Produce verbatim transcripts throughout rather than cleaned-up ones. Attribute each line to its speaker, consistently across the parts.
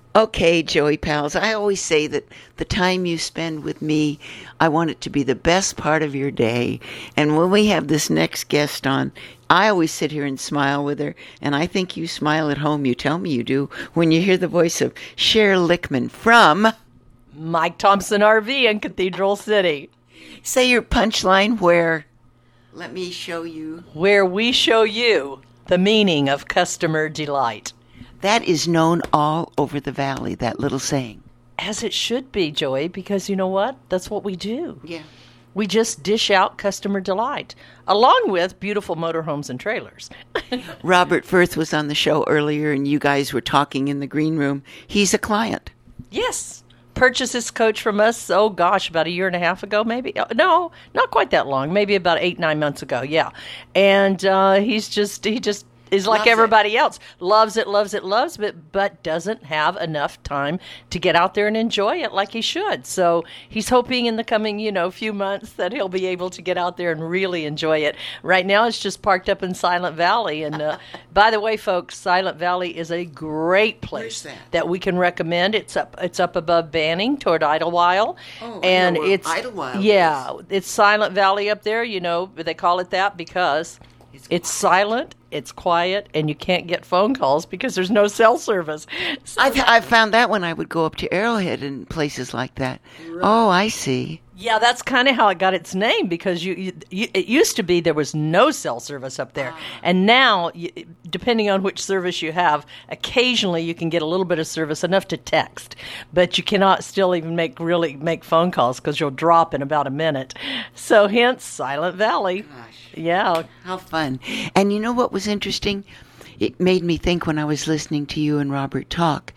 Speaker 1: Okay, Joey Pals, I always say that the time you spend with me, I want it to be the best part of your day. And when we have this next guest on, I always sit here and smile with her. And I think you smile at home. You tell me you do when you hear the voice of Cher Lickman from
Speaker 2: Mike Thompson R V in Cathedral City.
Speaker 1: Say your punchline where, let me show you.
Speaker 2: Where we show you the meaning of customer delight.
Speaker 1: That is known all over the valley, that little saying.
Speaker 2: As it should be, Joey, because you know what? That's what we do.
Speaker 1: Yeah.
Speaker 2: We just dish out customer delight, along with beautiful motorhomes and trailers.
Speaker 1: Robert Firth was on the show earlier, and you guys were talking in the green room. He's a client.
Speaker 2: Yes. Purchased this coach from us, oh gosh, about a year and a half ago, maybe. No, not quite that long. Maybe about eight, nine months ago, yeah. And uh, he's just, he just... is like
Speaker 1: Loves
Speaker 2: everybody
Speaker 1: it.
Speaker 2: else. Loves it, loves it, loves it, but doesn't have enough time to get out there and enjoy it like he should. So he's hoping in the coming, you know, few months that he'll be able to get out there and really enjoy it. Right now it's just parked up in Silent Valley. And uh, by the way, folks, Silent Valley is a great place
Speaker 1: that?
Speaker 2: that we can recommend. It's up it's up above Banning toward Idlewild.
Speaker 1: Oh, I
Speaker 2: and
Speaker 1: know where
Speaker 2: it's
Speaker 1: Idlewild
Speaker 2: yeah,
Speaker 1: is.
Speaker 2: it's Silent Valley up there, you know, they call it that because
Speaker 1: It's
Speaker 2: it's silent, it's quiet, and you can't get phone calls because there's no cell service. So
Speaker 1: I've, I've found that when I would go up to Arrowhead and places like that. Oh, I see.
Speaker 2: yeah, that's kind of how it got its name because you, you, you it used to be there was no cell service up there. And now, you, depending on which service you have, occasionally you can get a little bit of service, enough to text. But you cannot still even make really make phone calls because you'll drop in about a minute. So hence, Silent Valley.
Speaker 1: Gosh.
Speaker 2: Yeah.
Speaker 1: How fun. And you know what was interesting? It made me think when I was listening to you and Robert talk.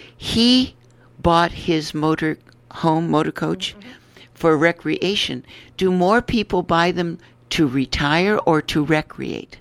Speaker 1: He bought his motor home, motor coach, mm-hmm. for recreation. Do more people buy them to retire or to recreate?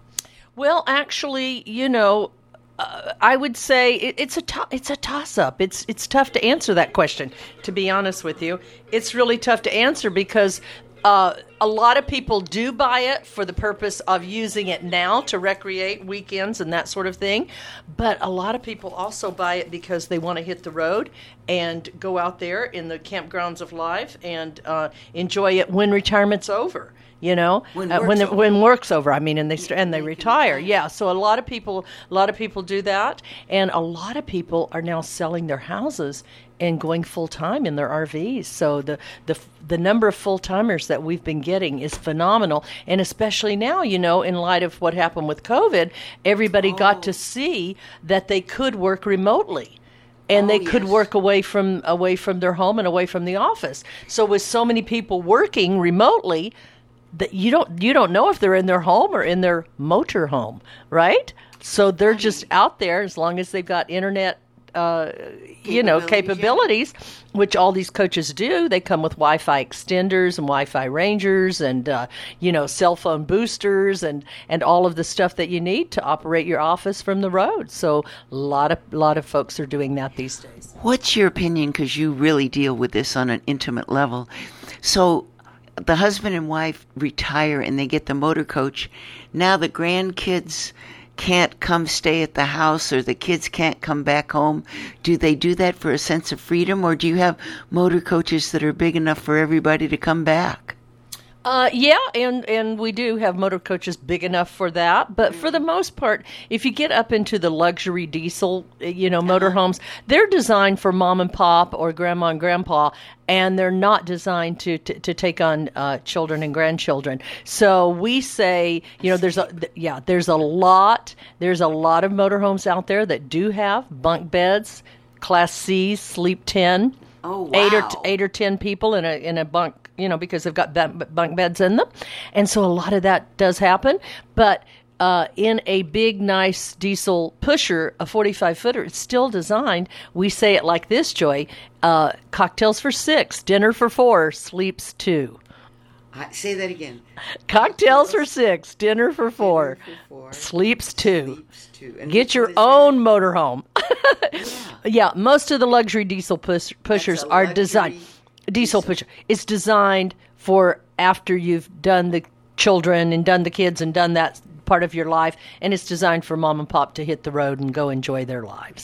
Speaker 2: Well, actually, you know, uh, I would say it, it's a to- it's a toss-up. It's it's tough to answer that question, to be honest with you. It's really tough to answer because Uh, a lot of people do buy it for the purpose of using it now to recreate weekends and that sort of thing. But a lot of people also buy it because they want to hit the road and go out there in the campgrounds of life and uh, enjoy it when retirement's over. You know,
Speaker 1: when
Speaker 2: uh,
Speaker 1: work's
Speaker 2: when the,
Speaker 1: over.
Speaker 2: when work's over. I mean, and they st- and they
Speaker 1: They can
Speaker 2: retire.
Speaker 1: retire.
Speaker 2: Yeah. So a lot of people, a lot of people do that, and a lot of people are now selling their houses and going full time in their R Vs. So the the the number of full timers that we've been getting is phenomenal, and especially now, you know, in light of what happened with COVID, everybody
Speaker 1: Oh.
Speaker 2: got to see that they could work remotely. And
Speaker 1: Oh,
Speaker 2: they could
Speaker 1: yes.
Speaker 2: work away from away from their home and away from the office. So with so many people working remotely, that you don't you don't know if they're in their home or in their motor home, right? So they're just out there as long as they've got internet, uh, you know,
Speaker 1: Capabilities,
Speaker 2: capabilities, which all these coaches do. They come with Wi-Fi extenders and Wi-Fi rangers and uh, you know, cell phone boosters and and all of the stuff that you need to operate your office from the road. So a lot of lot of folks are doing that these days.
Speaker 1: What's your opinion, because you really deal with this on an intimate level? So the husband and wife retire and they get the motor coach. Now the grandkids can't come stay at the house or the kids can't come back home. Do they do that for a sense of freedom, or do you have motor coaches that are big enough for everybody to come back?
Speaker 2: Uh, yeah, and, and we do have motor coaches big enough for that. But for the most part, if you get up into the luxury diesel, you know, motorhomes, they're designed for mom and pop or grandma and grandpa, and they're not designed to, to, to take on uh, children and grandchildren. So we say, you know, there's a yeah, there's a lot, there's a lot of motorhomes out there that do have bunk beds, Class C, Sleep ten.
Speaker 1: Oh, wow.
Speaker 2: Eight or t- eight or ten people in a in a bunk, you know, because they've got b- bunk beds in them, and so a lot of that does happen. But uh, in a big, nice diesel pusher, a forty-five footer, it's still designed. We say it like this, Joy: uh, cocktails for six, dinner for four, sleeps two.
Speaker 1: I, say that again.
Speaker 2: Cocktails for six, dinner for four,
Speaker 1: Dinner for four,
Speaker 2: sleeps two.
Speaker 1: sleeps two. And
Speaker 2: Get
Speaker 1: which
Speaker 2: your
Speaker 1: one is that?
Speaker 2: own motorhome.
Speaker 1: Yeah.
Speaker 2: Yeah, most of the luxury diesel push, pushers
Speaker 1: a
Speaker 2: are
Speaker 1: luxury
Speaker 2: designed. Diesel pusher. It's designed for after you've done the children and done the kids and done that part of your life, and it's designed for mom and pop to hit the road and go enjoy their lives.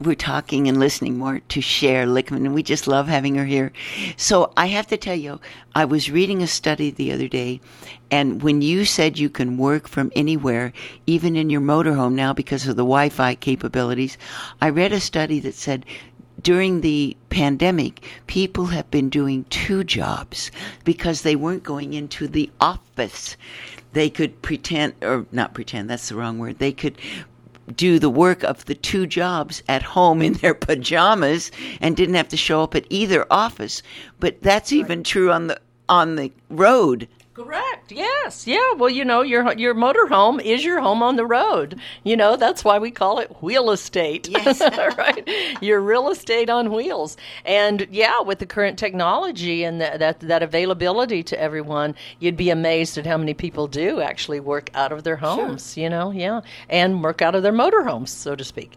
Speaker 1: we're talking and listening more to Cher Lickman, and we just love having her here. So I have to tell you, I was reading a study the other day, and when you said you can work from anywhere, even in your motorhome now because of the Wi-Fi capabilities, I read a study that said during the pandemic, people have been doing two jobs because they weren't going into the office. They could pretend, or not pretend, that's the wrong word, they could do the work of the two jobs at home in their pajamas and didn't have to show up at either office. But that's even true on the on the road.
Speaker 2: Correct. Yes. Yeah. Well, you know, your your motorhome is your home on the road. You know, that's why we call it wheel estate.
Speaker 1: Yes.
Speaker 2: Right. Your real estate on wheels. And yeah, with the current technology and that, that that availability to everyone, you'd be amazed at how many people do actually work out of their homes. Sure. You know, yeah, and work out of their motorhomes, so to speak.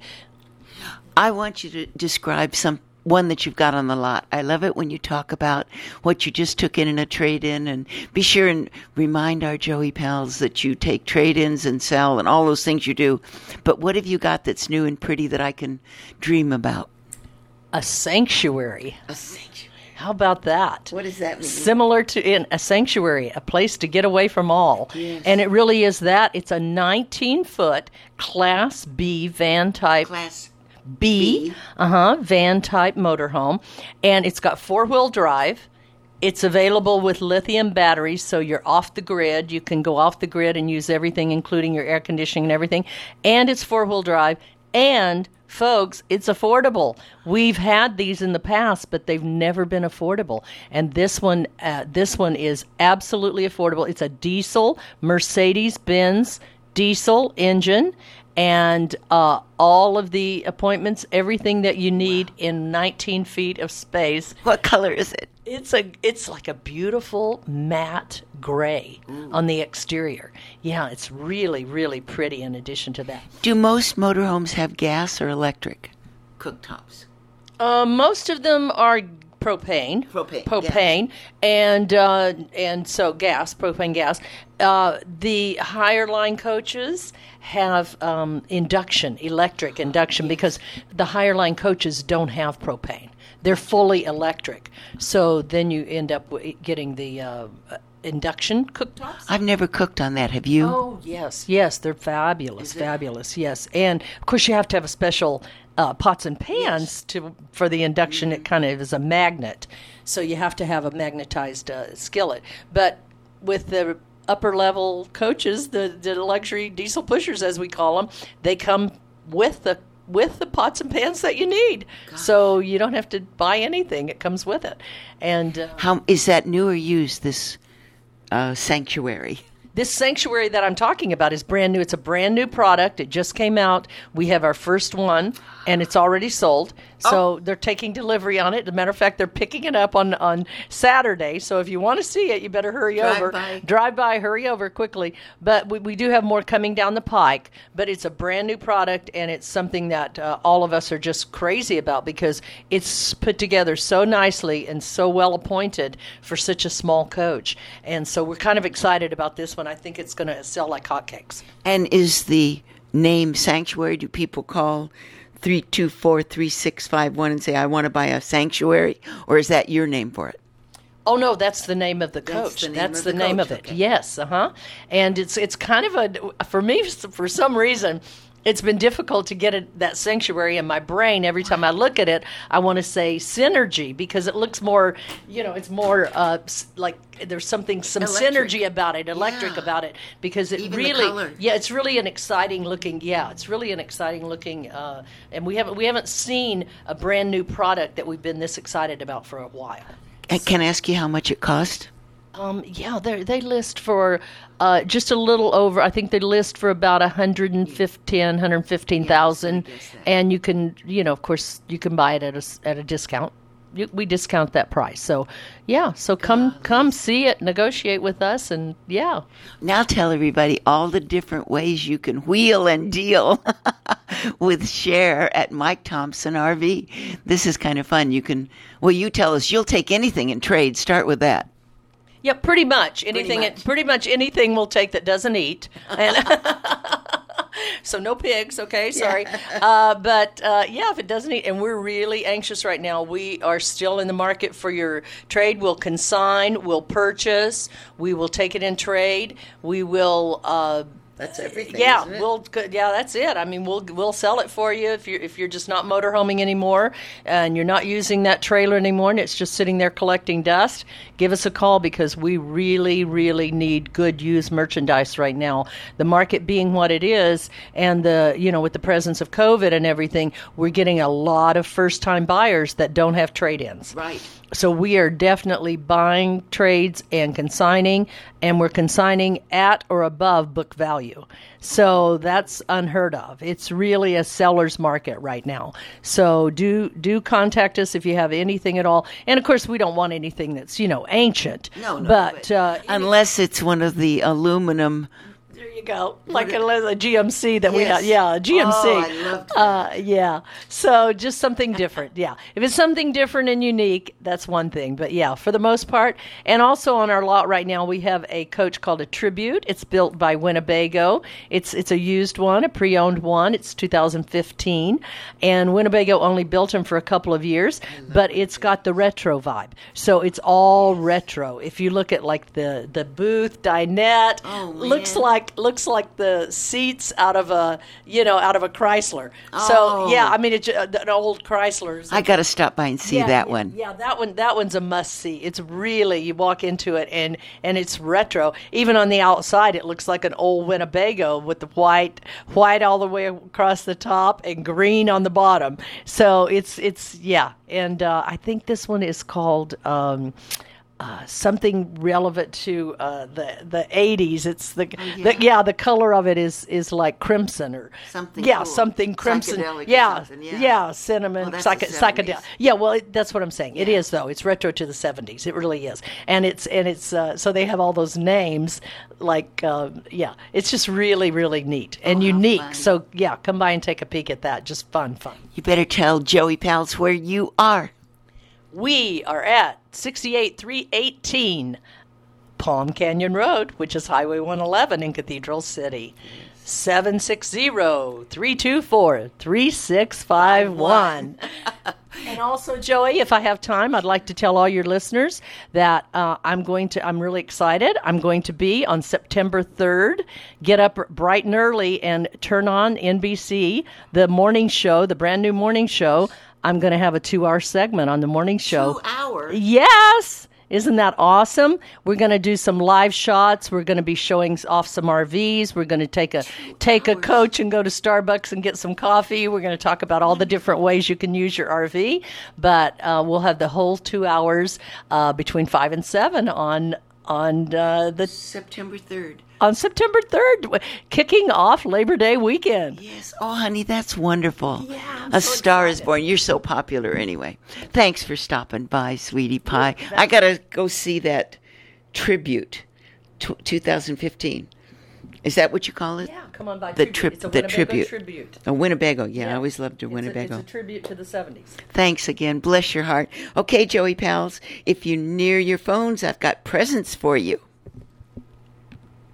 Speaker 1: I want you to describe some. One that you've got on the lot. I love it when you talk about what you just took in in a trade-in, and be sure and remind our Joey pals that you take trade-ins and sell and all those things you do. But what have you got that's new and pretty that I can dream about?
Speaker 2: A sanctuary.
Speaker 1: A sanctuary.
Speaker 2: How about that?
Speaker 1: What does that mean?
Speaker 2: Similar to in a sanctuary, a place to get away from all.
Speaker 1: Yes.
Speaker 2: And it really is that. It's a nineteen-foot Class B van type.
Speaker 1: Class
Speaker 2: B,
Speaker 1: B.
Speaker 2: uh-huh, van type motorhome, and it's got four-wheel drive. It's available with lithium batteries, so you're off the grid. You can go off the grid and use everything, including your air conditioning and everything. And it's four-wheel drive, and folks, it's affordable. We've had these in the past, but they've never been affordable. And this one, uh, this one is absolutely affordable. It's a diesel Mercedes-Benz diesel engine. And uh, all of the appointments, everything that you need wow. in nineteen feet of space.
Speaker 1: What color is it?
Speaker 2: It's a, it's like a beautiful matte gray Ooh. On the exterior. Yeah, it's really, really pretty in addition to that.
Speaker 1: Do most motorhomes have gas or electric cooktops?
Speaker 2: Uh, most of them are propane.
Speaker 1: Propane.
Speaker 2: Propane. And, uh, and so gas, propane gas. Uh, the higher line coaches have um, induction, electric induction, because the higher line coaches don't have propane. They're fully electric. So then you end up getting the uh, induction cooktops.
Speaker 1: I've never cooked on that. Have you?
Speaker 2: Oh, yes. Yes, they're fabulous, fabulous, yes. And, of course, you have to have a special uh, pots and pans yes. to for the induction. Mm-hmm. It kind of is a magnet. So you have to have a magnetized uh, skillet. But with the upper level coaches, the, the luxury diesel pushers as we call them, they come with the with the pots and pans that you need. Gosh. So you don't have to buy anything, it comes with it. And uh,
Speaker 1: how is that new or used, this uh, sanctuary?
Speaker 2: This sanctuary that I'm talking about is brand new. It's a brand new product. It just came out. We have our first one, and it's already sold. So oh. they're taking delivery on it. As a matter of fact, they're picking it up on, on Saturday. So if you want to see it, you better hurry
Speaker 1: Drive
Speaker 2: over.
Speaker 1: By.
Speaker 2: Drive by, hurry over quickly. But we, we do have more coming down the pike. But it's a brand new product, and it's something that uh, all of us are just crazy about because it's put together so nicely and so well appointed for such a small coach. And so we're kind of excited about this one. I think it's going to sell like hotcakes.
Speaker 1: And is the name Sanctuary, do people call three two four, three six five one and say, I want to buy a Sanctuary? Or is that your name for it?
Speaker 2: Oh, no, that's the name of the coach. That's the name, that's of, the the name of it. Okay. Yes, uh-huh. And it's it's kind of a, for me, for some reason, it's been difficult to get it, that sanctuary in my brain. Every time I look at it, I want to say synergy because it looks more, you know, it's more uh, like there's something, some electric. Synergy about it, electric yeah. about it, because it
Speaker 1: Even
Speaker 2: really,
Speaker 1: the color.
Speaker 2: yeah, it's really an exciting looking, yeah, it's really an exciting looking, uh, and we haven't we haven't seen a brand new product that we've been this excited about for a while.
Speaker 1: And can I ask you how much it cost?
Speaker 2: Um, yeah, they they list for uh, just a little over. I think they list for about a hundred and fifteen, hundred fifteen thousand, and you can, you know, of course, you can buy it at a at a discount. You, we discount that price. So, yeah. So come God. come see it, negotiate with us, and yeah.
Speaker 1: Now tell everybody all the different ways you can wheel and deal with Cher at Mike Thompson R V. This is kind of fun. You can. Well, you tell us. You'll take anything in trade. Start with that.
Speaker 2: Yeah, pretty much anything.
Speaker 1: Pretty much,
Speaker 2: pretty much anything we'll take that doesn't eat, and So no pigs, okay? Sorry. Yeah. Uh, but uh, yeah, if it doesn't eat, and we're really anxious right now. We are still in the market for your trade. We'll consign, we'll purchase, we will take it in trade, we will. Uh,
Speaker 1: That's everything.
Speaker 2: Yeah,
Speaker 1: isn't it?
Speaker 2: we'll. Yeah, that's it. I mean, we'll we'll sell it for you if you're if you're just not motorhoming anymore and you're not using that trailer anymore and it's just sitting there collecting dust. Give us a call because we really, really need good used merchandise right now. The market being what it is, and the you know with the presence of COVID and everything, we're getting a lot of first time buyers that don't have trade-ins.
Speaker 1: Right.
Speaker 2: So we are definitely buying trades and consigning, and we're consigning at or above book value. So that's unheard of. It's really a seller's market right now. So do do contact us if you have anything at all. And of course, we don't want anything that's you know ancient.
Speaker 1: No, no.
Speaker 2: But,
Speaker 1: but
Speaker 2: uh,
Speaker 1: unless it's one of the aluminum.
Speaker 2: there you go, like a, a G M C that we
Speaker 1: Yes.
Speaker 2: have. Yeah, a G M C.
Speaker 1: Oh, I loved that.
Speaker 2: Uh, yeah. So just something different. Yeah. If it's something different and unique, that's one thing. But yeah, for the most part. And also on our lot right now, we have a coach called a Tribute. It's built by Winnebago. It's it's a used one, a pre-owned one. It's two thousand fifteen. And Winnebago only built them for a couple of years, but it's got the retro vibe. So it's all retro. If you look at like the, the booth, dinette,
Speaker 1: Oh,
Speaker 2: looks
Speaker 1: man.
Speaker 2: like looks like the seats out of a you know out of a Chrysler.
Speaker 1: Oh.
Speaker 2: So yeah, I mean it's uh, an old Chrysler.
Speaker 1: I got to stop by and see
Speaker 2: yeah,
Speaker 1: that
Speaker 2: yeah,
Speaker 1: one.
Speaker 2: Yeah, that one. That one's a must see. It's really you walk into it and and it's retro. Even on the outside, it looks like an old Winnebago with the white white all the way across the top and green on the bottom. So it's it's yeah, and uh, I think this one is called. Um, Uh, something relevant to uh, the the eighties. It's the,
Speaker 1: Oh, yeah.
Speaker 2: the yeah the color of it is is like crimson or
Speaker 1: Something
Speaker 2: yeah
Speaker 1: cool.
Speaker 2: something crimson
Speaker 1: Psychedelic or
Speaker 2: yeah
Speaker 1: something, yeah.
Speaker 2: cinnamon
Speaker 1: Oh, that's
Speaker 2: psych-
Speaker 1: the seventies.
Speaker 2: psychedelic yeah well it, that's what I'm saying. It
Speaker 1: Yeah.
Speaker 2: is though. It's retro to the seventies. It really is, and it's and it's uh, so they have all those names like um, yeah. It's just really really neat and
Speaker 1: Oh, how
Speaker 2: unique.
Speaker 1: fun.
Speaker 2: So yeah, come by and take a peek at that. Just fun fun.
Speaker 1: You better tell Joey Pals where you are.
Speaker 2: We are at sixty-eight three eighteen Palm Canyon Road, which is Highway one eleven in Cathedral City. seven six zero, three two four, three six five one. And also, Joey, if I have time, I'd like to tell all your listeners that uh, I'm going to, I'm really excited. I'm going to be on September third. Get up bright and early and turn on N B C, the morning show, the brand new morning show. I'm going to have a two-hour segment on the morning show.
Speaker 1: Two hours?
Speaker 2: Yes. Isn't that awesome? We're going to do some live shots. We're going to be showing off some R Vs. We're going to take a take a coach and go to Starbucks and get some coffee. We're going to talk about all the different ways you can use your R V. But uh, we'll have the whole two hours uh, between five and seven on on uh, the
Speaker 1: September third.
Speaker 2: on September third, kicking off Labor Day weekend.
Speaker 1: Yes. Oh, honey, that's wonderful.
Speaker 2: Yeah, I'm
Speaker 1: A
Speaker 2: so
Speaker 1: star is
Speaker 2: excited.
Speaker 1: born. You're so popular anyway. Thanks for stopping by, sweetie pie. I got to go see that tribute, t- twenty fifteen. Is that what you call it?
Speaker 2: Yeah, come on by.
Speaker 1: The
Speaker 2: tribute.
Speaker 1: trip,
Speaker 2: It's a
Speaker 1: the
Speaker 2: Winnebago
Speaker 1: tribute.
Speaker 2: tribute.
Speaker 1: A Winnebago. Yeah,
Speaker 2: Yeah.
Speaker 1: I always loved a
Speaker 2: It's a-
Speaker 1: Winnebago.
Speaker 2: It's a tribute to the seventies.
Speaker 1: Thanks again. Bless your heart. Okay, Joey Pals, if you're near your phones, I've got presents for you.